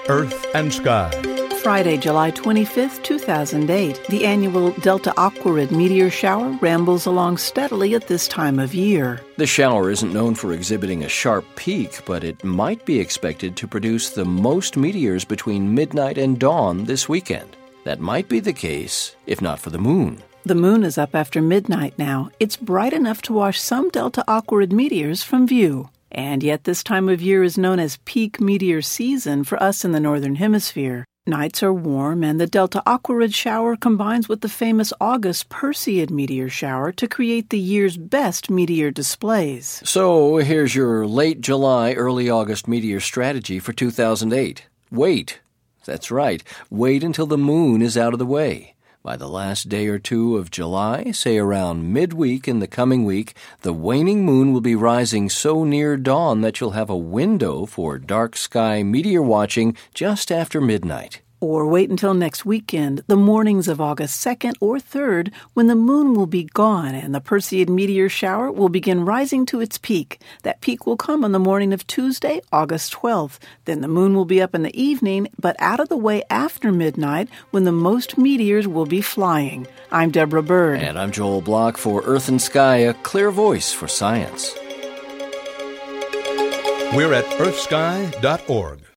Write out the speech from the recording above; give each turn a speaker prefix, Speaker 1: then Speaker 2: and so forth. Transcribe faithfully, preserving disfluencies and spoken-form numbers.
Speaker 1: Earth and Sky.
Speaker 2: Friday, July twenty-fifth, two thousand eight. The annual Delta Aquarid meteor shower rambles along steadily at this time of year.
Speaker 3: The shower isn't known for exhibiting a sharp peak, but it might be expected to produce the most meteors between midnight and dawn this weekend. That might be the case, if not for the moon.
Speaker 2: The moon is up after midnight now. It's bright enough to wash some Delta Aquarid meteors from view. And yet this time of year is known as peak meteor season for us in the Northern Hemisphere. Nights are warm, and the Delta Aquarid shower combines with the famous August Perseid meteor shower to create the year's best meteor displays.
Speaker 3: So here's your late July, early August meteor strategy for two thousand eight. Wait. That's right. Wait until the moon is out of the way. By the last day or two of July, say around midweek in the coming week, the waning moon will be rising so near dawn that you'll have a window for dark sky meteor watching just after midnight.
Speaker 2: Or wait until next weekend, the mornings of August second or third, when the moon will be gone and the Perseid meteor shower will begin rising to its peak. That peak will come on the morning of Tuesday, August twelfth. Then the moon will be up in the evening, but out of the way after midnight, when the most meteors will be flying. I'm Deborah Bird.
Speaker 3: And I'm Joel Block for Earth and Sky, a clear voice for science.
Speaker 1: We're at earth sky dot org.